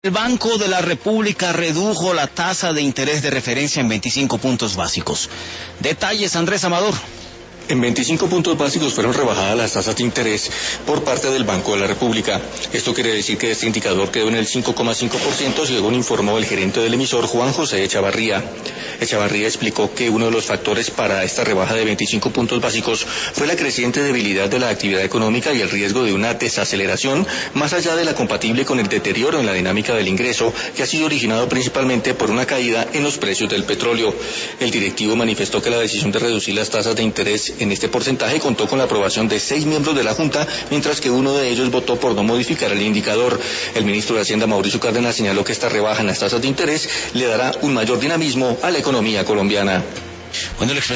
El Banco de la República redujo la tasa de interés de referencia en 25 puntos básicos. Detalles, Andrés Amador. En 25 puntos básicos fueron rebajadas las tasas de interés por parte del Banco de la República. Esto quiere decir que este indicador quedó en el 5,5%, según informó el gerente del emisor, Juan José Echavarría. Echavarría explicó que uno de los factores para esta rebaja de 25 puntos básicos fue la creciente debilidad de la actividad económica y el riesgo de una desaceleración, más allá de la compatible con el deterioro en la dinámica del ingreso, que ha sido originado principalmente por una caída en los precios del petróleo. El directivo manifestó que la decisión de reducir las tasas de interés en este porcentaje contó con la aprobación de 6 miembros de la Junta, mientras que uno de ellos votó por no modificar el indicador. El ministro de Hacienda, Mauricio Cárdenas, señaló que esta rebaja en las tasas de interés le dará un mayor dinamismo a la economía colombiana. Bueno,